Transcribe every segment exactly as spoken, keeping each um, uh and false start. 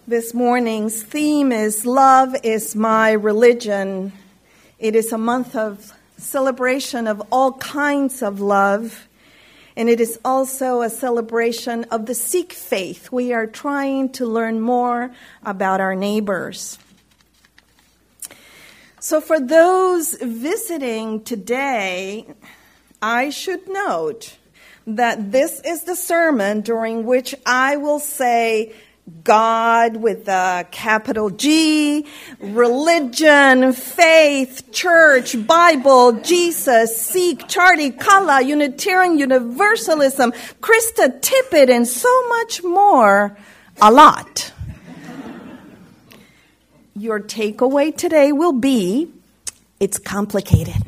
This morning's theme is Love is My Religion. It is a month of celebration of all kinds of love, and it is also a celebration of the Sikh faith. We are trying to learn more about our neighbors. So for those visiting today, I should note that this is the sermon during which I will say God with a capital G, religion, faith, church, Bible, Jesus, Sikh, Chardi, Kala, Unitarian Universalism, Krista Tippett, and so much more. A lot. Your takeaway today will be, it's complicated.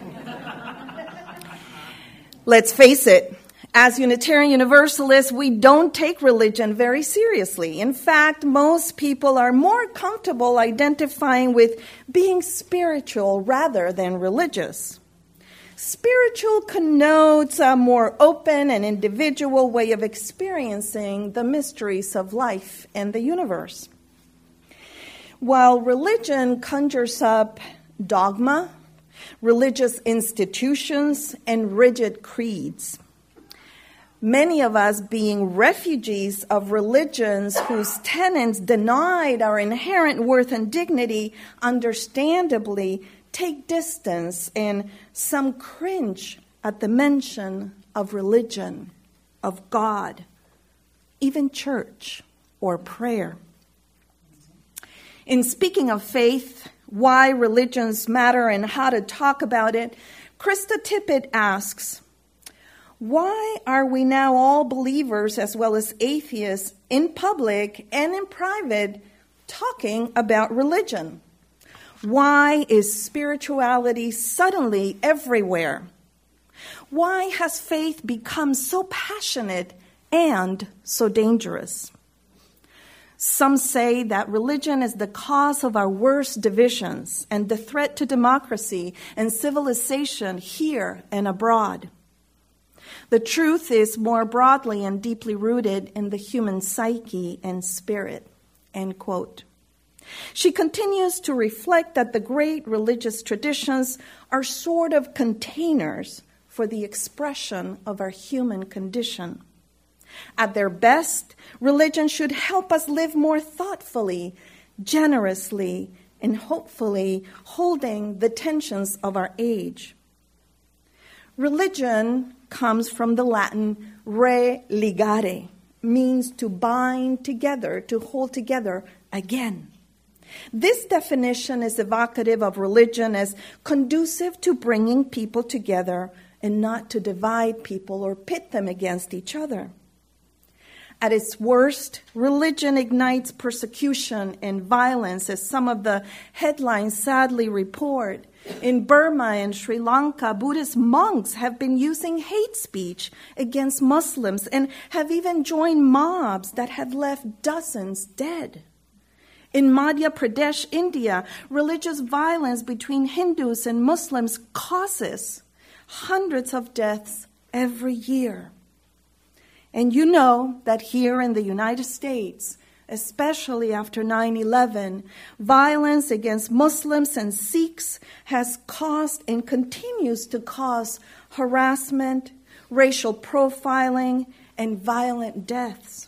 Let's face it. As Unitarian Universalists, we don't take religion very seriously. In fact, most people are more comfortable identifying with being spiritual rather than religious. Spiritual connotes a more open and individual way of experiencing the mysteries of life and the universe. While religion conjures up dogma, religious institutions, and rigid creeds. Many of us, being refugees of religions whose tenets denied our inherent worth and dignity, understandably take distance and some cringe at the mention of religion, of God, even church or prayer. In speaking of faith, why religions matter and how to talk about it, Krista Tippett asks, why are we now all believers as well as atheists in public and in private talking about religion? Why is spirituality suddenly everywhere? Why has faith become so passionate and so dangerous? Some say that religion is the cause of our worst divisions and the threat to democracy and civilization here and abroad. The truth is more broadly and deeply rooted in the human psyche and spirit, end quote. She continues to reflect that the great religious traditions are sort of containers for the expression of our human condition. At their best, religion should help us live more thoughtfully, generously, and hopefully holding the tensions of our age. Religion comes from the Latin religare, means to bind together, to hold together again. This definition is evocative of religion as conducive to bringing people together and not to divide people or pit them against each other. At its worst, religion ignites persecution and violence, as some of the headlines sadly report. In Burma and Sri Lanka, Buddhist monks have been using hate speech against Muslims and have even joined mobs that have left dozens dead. In Madhya Pradesh, India, religious violence between Hindus and Muslims causes hundreds of deaths every year. And you know that here in the United States, especially after nine eleven, violence against Muslims and Sikhs has caused and continues to cause harassment, racial profiling, and violent deaths.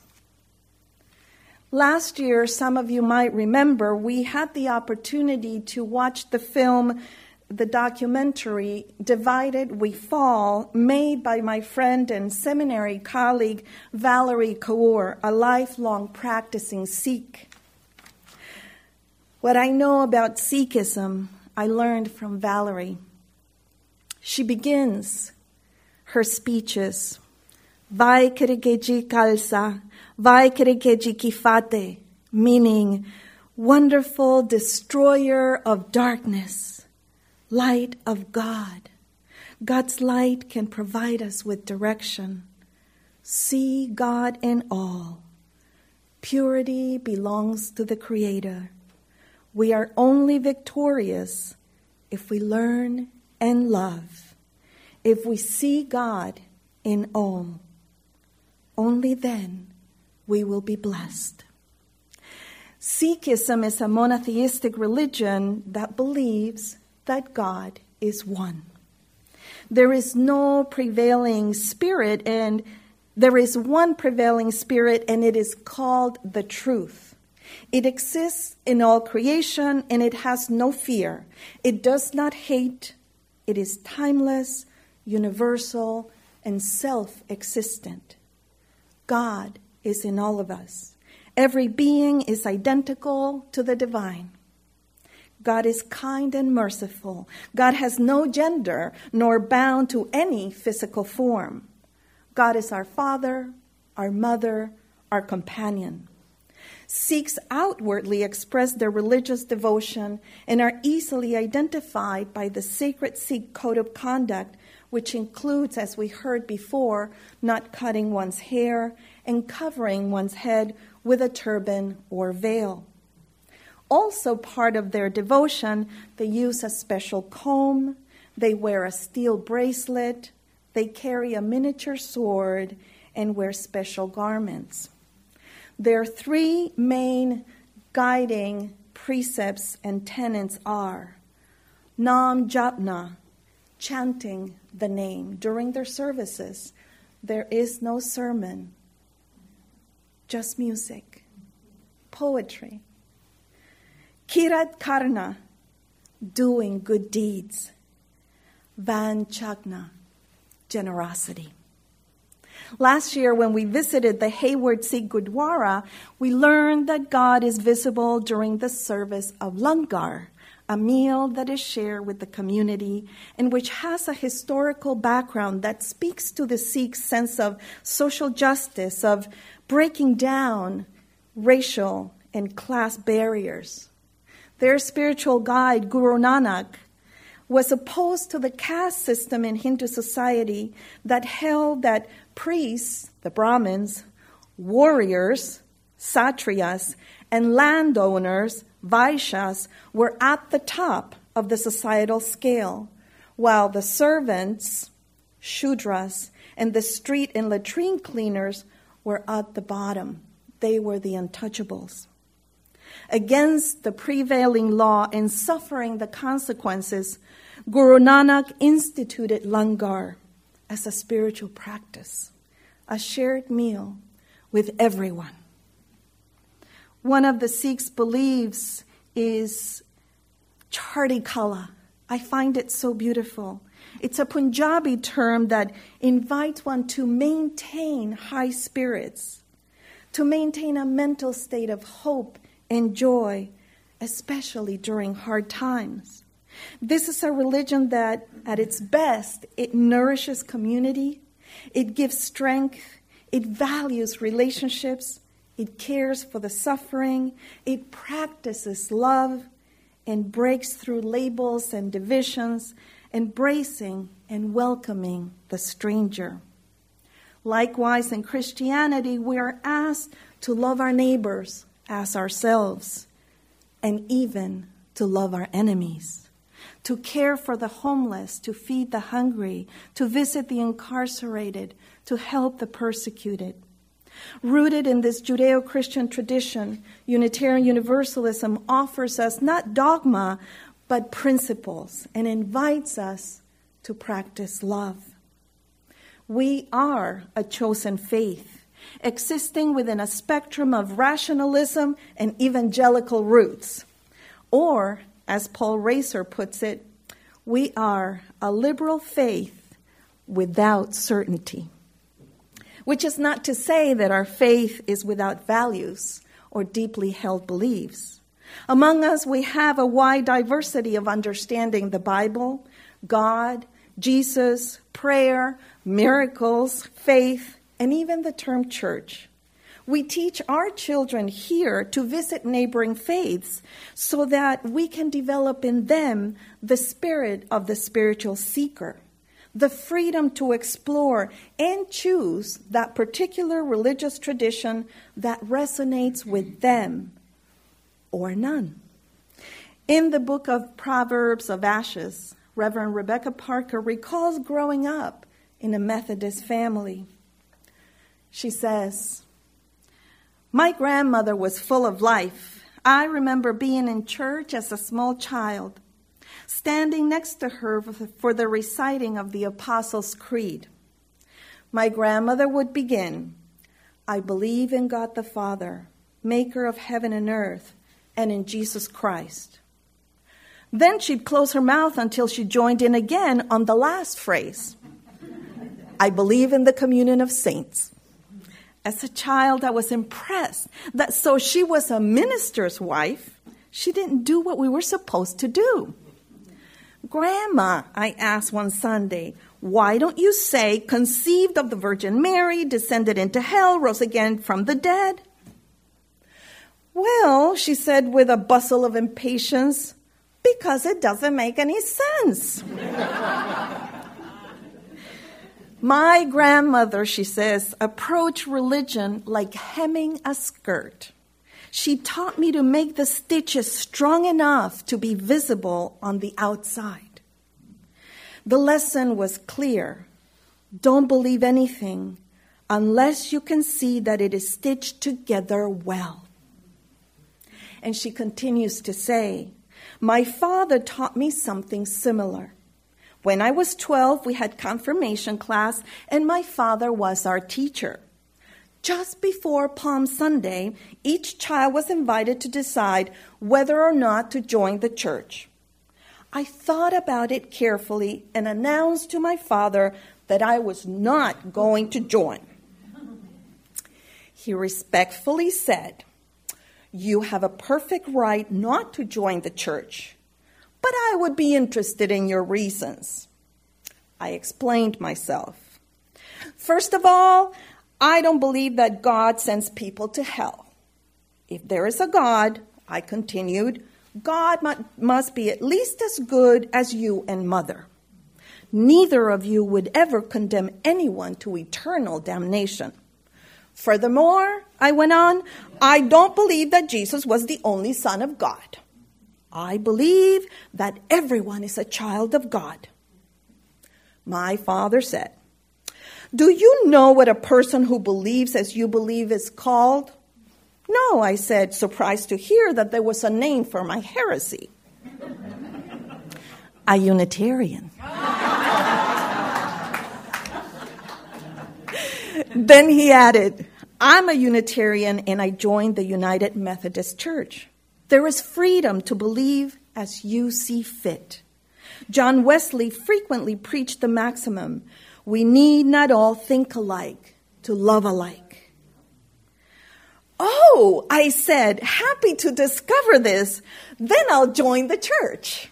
Last year, some of you might remember, we had the opportunity to watch the film, the documentary, Divided We Fall, made by my friend and seminary colleague, Valerie Kaur, a lifelong practicing Sikh. What I know about Sikhism, I learned from Valerie. She begins her speeches, Vai Karikeji Kalsa, Vai Karikeji Kifate, meaning wonderful destroyer of darkness. Light of God. God's light can provide us with direction. See God in all. Purity belongs to the Creator. We are only victorious if we learn and love, if we see God in all. Only then we will be blessed. Sikhism is a monotheistic religion that believes that God is one. There is no prevailing spirit, and there is one prevailing spirit, and it is called the truth. It exists in all creation, and it has no fear. It does not hate. It is timeless, universal, and self-existent. God is in all of us. Every being is identical to the divine. God is kind and merciful. God has no gender, nor bound to any physical form. God is our Father, our Mother, our companion. Sikhs outwardly express their religious devotion and are easily identified by the sacred Sikh code of conduct, which includes, as we heard before, not cutting one's hair and covering one's head with a turban or veil. Also part of their devotion, they use a special comb, they wear a steel bracelet, they carry a miniature sword, and wear special garments. Their three main guiding precepts and tenets are Nam Japna, chanting the name. During their services, there is no sermon, just music, poetry. Kirat Karna, doing good deeds. Vanchagna, generosity. Last year, when we visited the Hayward Sikh Gurdwara, we learned that God is visible during the service of Langar, a meal that is shared with the community and which has a historical background that speaks to the Sikh sense of social justice, of breaking down racial and class barriers. Their spiritual guide, Guru Nanak, was opposed to the caste system in Hindu society that held that priests, the Brahmins, warriors, Satriyas, and landowners, Vaishyas, were at the top of the societal scale, while the servants, Shudras, and the street and latrine cleaners were at the bottom. They were the untouchables. Against the prevailing law and suffering the consequences, Guru Nanak instituted Langar as a spiritual practice, a shared meal with everyone. One of the Sikhs' beliefs is Chardi Kala. I find it so beautiful. It's a Punjabi term that invites one to maintain high spirits, to maintain a mental state of hope and joy, especially during hard times. This is a religion that, at its best, it nourishes community, it gives strength, it values relationships, it cares for the suffering, it practices love, and breaks through labels and divisions, embracing and welcoming the stranger. Likewise, in Christianity, we are asked to love our neighbors as ourselves, and even to love our enemies, to care for the homeless, to feed the hungry, to visit the incarcerated, to help the persecuted. Rooted in this Judeo-Christian tradition, Unitarian Universalism offers us not dogma, but principles, and invites us to practice love. We are a chosen faith, existing within a spectrum of rationalism and evangelical roots. Or, as Paul Racer puts it, we are a liberal faith without certainty. Which is not to say that our faith is without values or deeply held beliefs. Among us, we have a wide diversity of understanding the Bible, God, Jesus, prayer, miracles, faith, and even the term church. We teach our children here to visit neighboring faiths so that we can develop in them the spirit of the spiritual seeker, the freedom to explore and choose that particular religious tradition that resonates with them or none. In the book of Proverbs of Ashes, Reverend Rebecca Parker recalls growing up in a Methodist family. She says, "My grandmother was full of life, I remember being in church as a small child, standing next to her for the reciting of the Apostles' Creed. My grandmother would begin, I believe in God the Father, maker of heaven and earth, and in Jesus Christ. Then she'd close her mouth until she joined in again on the last phrase. I believe in the communion of saints. As a child, I was impressed that so she was a minister's wife, she didn't do what we were supposed to do. Grandma, I asked one Sunday, why don't you say conceived of the Virgin Mary, descended into hell, rose again from the dead? Well, she said with a bustle of impatience, because it doesn't make any sense. My grandmother, she says, approached religion like hemming a skirt. She taught me to make the stitches strong enough to be visible on the outside. The lesson was clear. Don't believe anything unless you can see that it is stitched together well. And she continues to say, my father taught me something similar. When I was twelve, we had confirmation class, and my father was our teacher. Just before Palm Sunday, each child was invited to decide whether or not to join the church. I thought about it carefully and announced to my father that I was not going to join. He respectfully said, you have a perfect right not to join the church, but I would be interested in your reasons. I explained myself. First of all, I don't believe that God sends people to hell. If there is a God, I continued, God must be at least as good as you and Mother. Neither of you would ever condemn anyone to eternal damnation. Furthermore, I went on, I don't believe that Jesus was the only Son of God. I believe that everyone is a child of God. My father said, do you know what a person who believes as you believe is called? No, I said, surprised to hear that there was a name for my heresy. A Unitarian. Then he added, I'm a Unitarian and I joined the United Methodist Church. There is freedom to believe as you see fit. John Wesley frequently preached the maximum, we need not all think alike to love alike. Oh, I said, happy to discover this, then I'll join the church.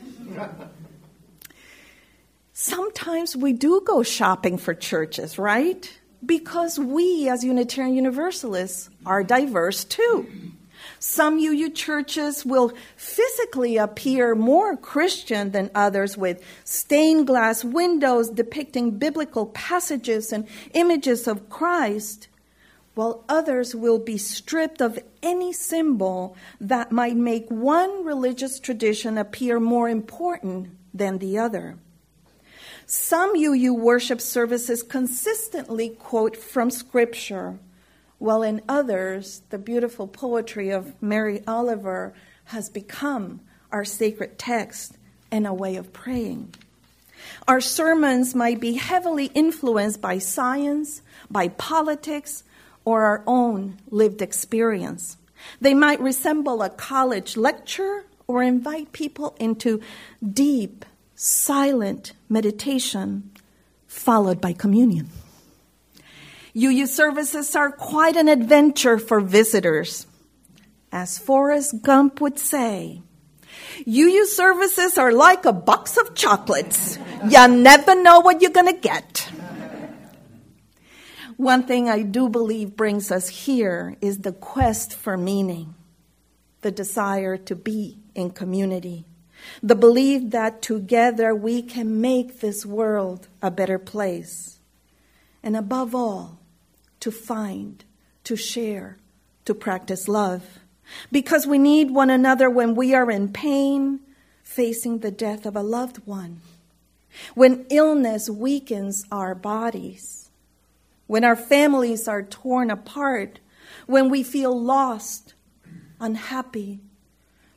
Sometimes we do go shopping for churches, right? Because we, as Unitarian Universalists, are diverse too. Some U U churches will physically appear more Christian than others with stained glass windows depicting biblical passages and images of Christ, while others will be stripped of any symbol that might make one religious tradition appear more important than the other. Some U U worship services consistently quote from Scripture, while in others, the beautiful poetry of Mary Oliver has become our sacred text and a way of praying. Our sermons might be heavily influenced by science, by politics, or our own lived experience. They might resemble a college lecture or invite people into deep, silent meditation, followed by communion. U U services are quite an adventure for visitors. As Forrest Gump would say, U U services are like a box of chocolates. You never know what you're going to get. One thing I do believe brings us here is the quest for meaning, the desire to be in community, the belief that together we can make this world a better place. And above all, to find, to share, to practice love. Because we need one another when we are in pain, facing the death of a loved one. When illness weakens our bodies. When our families are torn apart. When we feel lost, unhappy,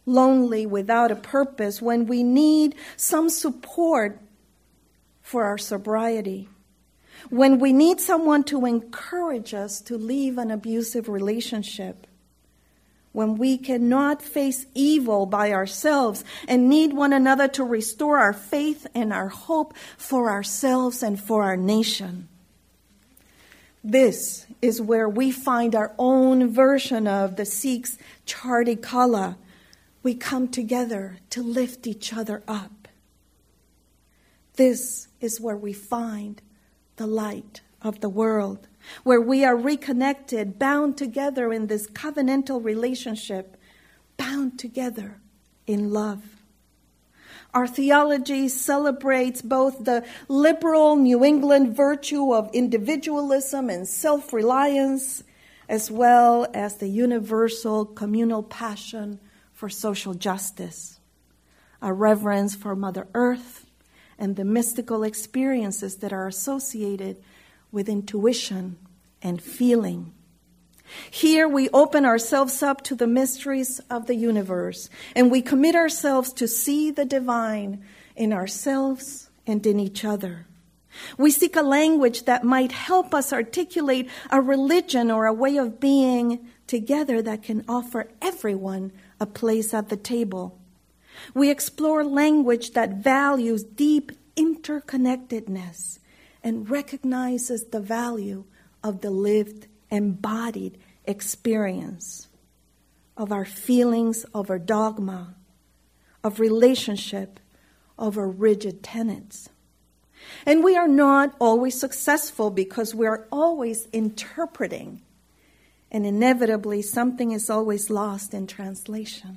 lonely, without a purpose, when we need some support for our sobriety, when we need someone to encourage us to leave an abusive relationship, when we cannot face evil by ourselves and need one another to restore our faith and our hope for ourselves and for our nation. This is where we find our own version of the Sikhs' Chardi Kala. We come together to lift each other up. This is where we find the light of the world, where we are reconnected, bound together in this covenantal relationship, bound together in love. Our theology celebrates both the liberal New England virtue of individualism and self-reliance, as well as the universal communal passion for social justice, a reverence for Mother Earth, and the mystical experiences that are associated with intuition and feeling. Here we open ourselves up to the mysteries of the universe, and we commit ourselves to see the divine in ourselves and in each other. We seek a language that might help us articulate a religion or a way of being together that can offer everyone a place at the table. We explore language that values deep interconnectedness and recognizes the value of the lived, embodied experience of our feelings over dogma, of relationship over rigid tenets. And we are not always successful because we are always interpreting, and inevitably something is always lost in translation.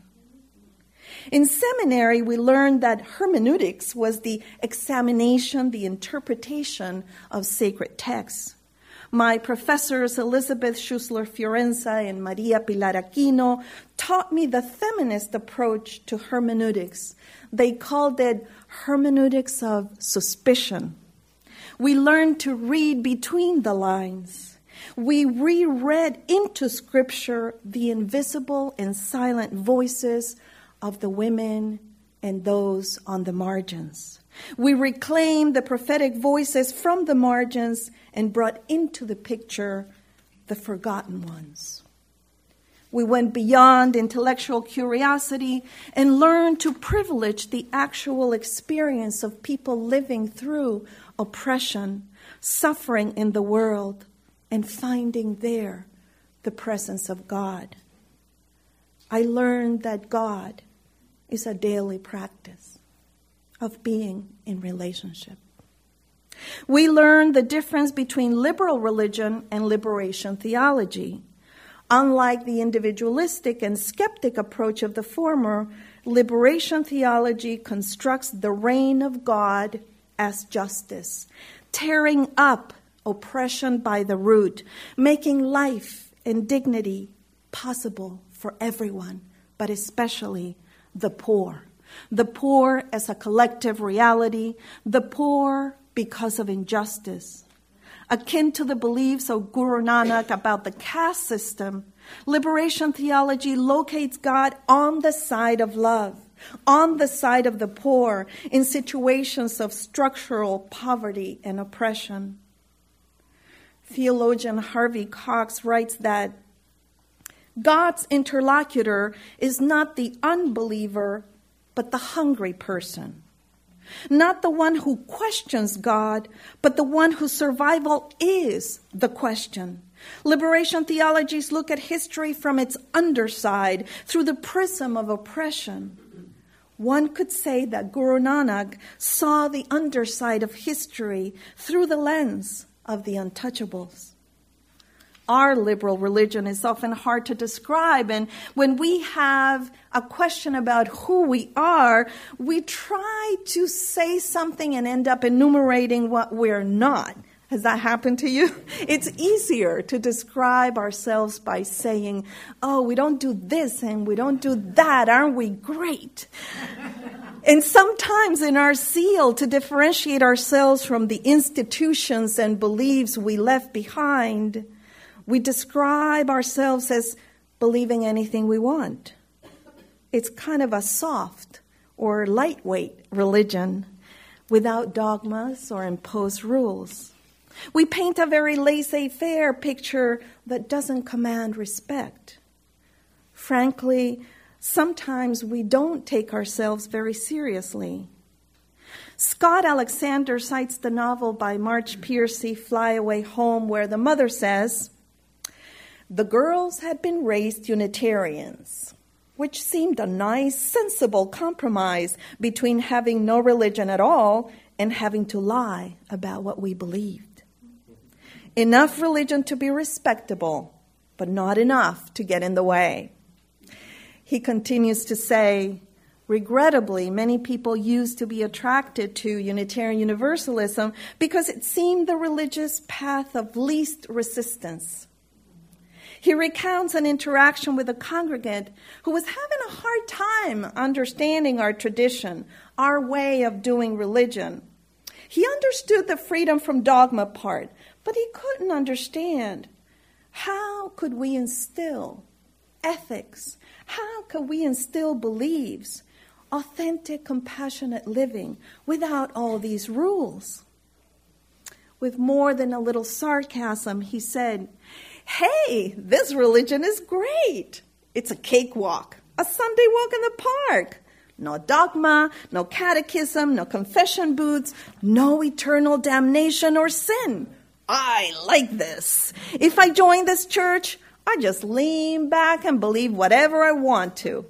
In seminary, we learned that hermeneutics was the examination, the interpretation of sacred texts. My professors, Elizabeth Schussler Fiorenza and Maria Pilar Aquino, taught me the feminist approach to hermeneutics. They called it hermeneutics of suspicion. We learned to read between the lines. We reread into Scripture the invisible and silent voices of the women and those on the margins. We reclaimed the prophetic voices from the margins and brought into the picture the forgotten ones. We went beyond intellectual curiosity and learned to privilege the actual experience of people living through oppression, suffering in the world, and finding there the presence of God. I learned that God is a daily practice of being in relationship. We learned the difference between liberal religion and liberation theology. Unlike the individualistic and skeptic approach of the former, liberation theology constructs the reign of God as justice, tearing up oppression by the root, making life and dignity possible for everyone, but especially the poor. The poor as a collective reality, the poor because of injustice. Akin to the beliefs of Guru Nanak about the caste system, liberation theology locates God on the side of love, on the side of the poor in situations of structural poverty and oppression. Theologian Harvey Cox writes that God's interlocutor is not the unbeliever, but the hungry person. Not the one who questions God, but the one whose survival is the question. Liberation theologies look at history from its underside, through the prism of oppression. One could say that Guru Nanak saw the underside of history through the lens of the untouchables. Our liberal religion is often hard to describe, and when we have a question about who we are, we try to say something and end up enumerating what we're not. Has that happened to you? It's easier to describe ourselves by saying, oh, we don't do this and we don't do that. Aren't we great? And sometimes in our zeal to differentiate ourselves from the institutions and beliefs we left behind, we describe ourselves as believing anything we want. It's kind of a soft or lightweight religion without dogmas or imposed rules. We paint a very laissez-faire picture that doesn't command respect. Frankly, sometimes we don't take ourselves very seriously. Scott Alexander cites the novel by March Piercy, Fly Away Home, where the mother says, "The girls had been raised Unitarians, which seemed a nice, sensible compromise between having no religion at all and having to lie about what we believed. Enough religion to be respectable, but not enough to get in the way." He continues to say, regrettably, many people used to be attracted to Unitarian Universalism because it seemed the religious path of least resistance. He recounts an interaction with a congregant who was having a hard time understanding our tradition, our way of doing religion. He understood the freedom from dogma part, but he couldn't understand how could we instill ethics, how could we instill beliefs, authentic, compassionate living without all these rules. With more than a little sarcasm, he said, "Hey, this religion is great. It's a cakewalk, a Sunday walk in the park. No dogma, no catechism, no confession booths, no eternal damnation or sin. I like this. If I join this church, I just lean back and believe whatever I want to."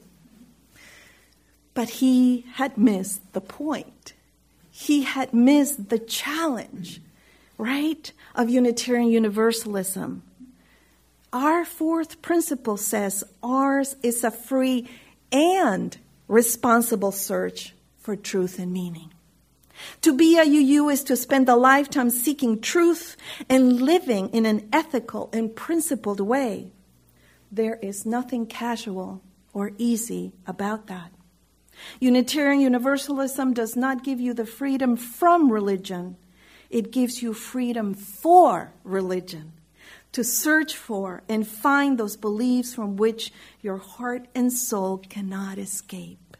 But he had missed the point. He had missed the challenge, right, of Unitarian Universalism. Our fourth principle says ours is a free and responsible search for truth and meaning. To be a U U is to spend a lifetime seeking truth and living in an ethical and principled way. There is nothing casual or easy about that. Unitarian Universalism does not give you the freedom from religion. It gives you freedom for religion, to search for and find those beliefs from which your heart and soul cannot escape.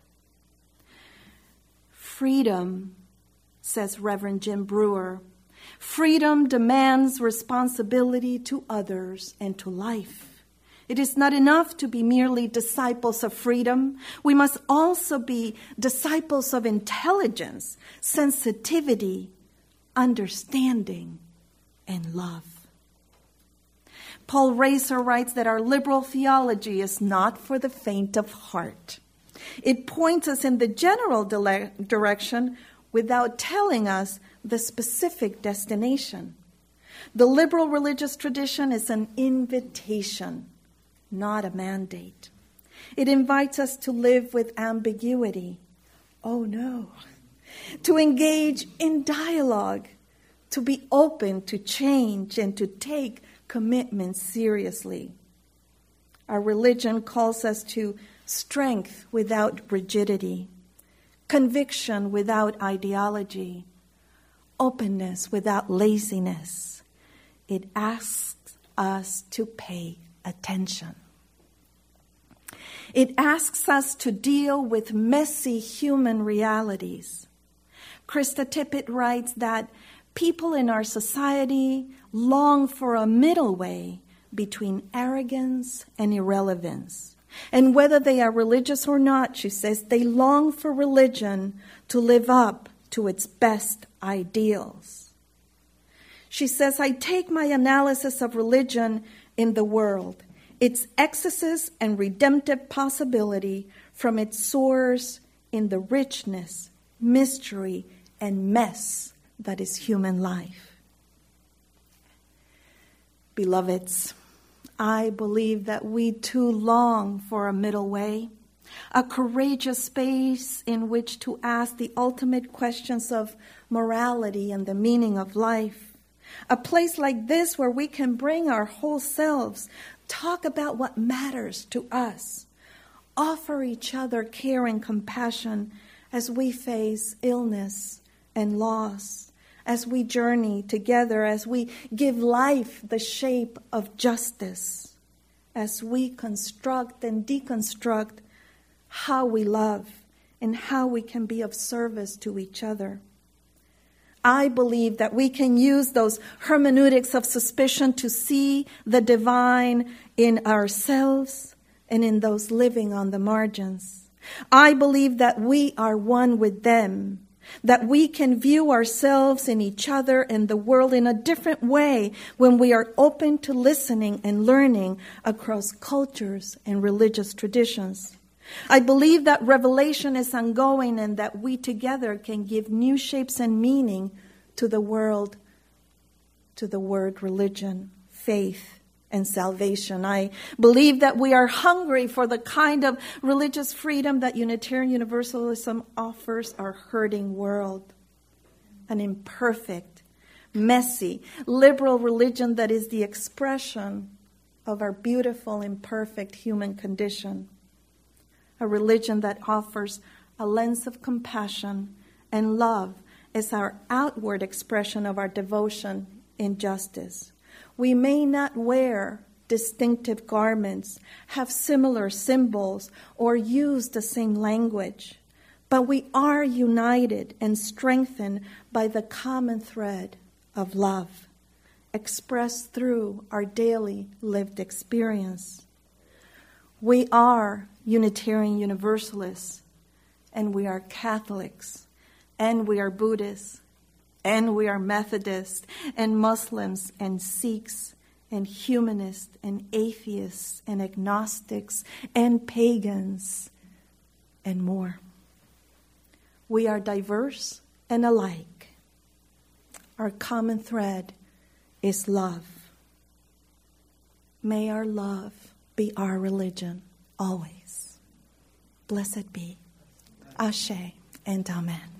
Freedom, says Reverend Jim Brewer, freedom demands responsibility to others and to life. It is not enough to be merely disciples of freedom. We must also be disciples of intelligence, sensitivity, understanding, and love. Paul Racer writes that our liberal theology is not for the faint of heart. It points us in the general dire- direction without telling us the specific destination. The liberal religious tradition is an invitation, not a mandate. It invites us to live with ambiguity. Oh no. To engage in dialogue, to be open to change and to take commitment seriously. Our religion calls us to strength without rigidity, conviction without ideology, openness without laziness. It asks us to pay attention. It asks us to deal with messy human realities. Krista Tippett writes that people in our society long for a middle way between arrogance and irrelevance. And whether they are religious or not, she says, they long for religion to live up to its best ideals. She says, I take my analysis of religion in the world, its excesses and redemptive possibility, from its source in the richness, mystery, and mess that is human life. Beloveds, I believe that we too long for a middle way, a courageous space in which to ask the ultimate questions of morality and the meaning of life. A place like this where we can bring our whole selves, talk about what matters to us, offer each other care and compassion as we face illness and loss, as we journey together, as we give life the shape of justice, as we construct and deconstruct how we love, and how we can be of service to each other. I believe that we can use those hermeneutics of suspicion to see the divine in ourselves and in those living on the margins. I believe that we are one with them, that we can view ourselves in each other and the world in a different way when we are open to listening and learning across cultures and religious traditions. I believe that revelation is ongoing and that we together can give new shapes and meaning to the world, to the word religion, faith, and salvation. I believe that we are hungry for the kind of religious freedom that Unitarian Universalism offers our hurting world. An imperfect, messy, liberal religion that is the expression of our beautiful, imperfect human condition. A religion that offers a lens of compassion and love as our outward expression of our devotion in justice. We may not wear distinctive garments, have similar symbols, or use the same language, but we are united and strengthened by the common thread of love, expressed through our daily lived experience. We are Unitarian Universalists, and we are Catholics, and we are Buddhists, and we are Methodists, and Muslims, and Sikhs, and humanists, and atheists, and agnostics, and pagans, and more. We are diverse and alike. Our common thread is love. May our love be our religion always. Blessed be. Ashe and Amen.